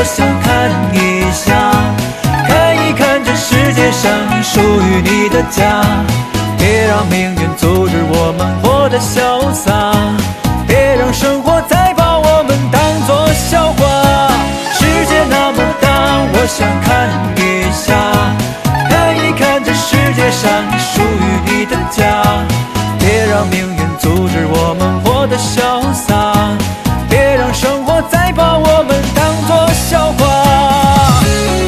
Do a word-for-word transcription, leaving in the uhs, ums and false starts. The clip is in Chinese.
想看一下，看一看这世界上属于你的家。别让命运阻止我们活得潇洒，别让生活再把我们当作笑话。世界那么大，我想看一下，看一看这世界上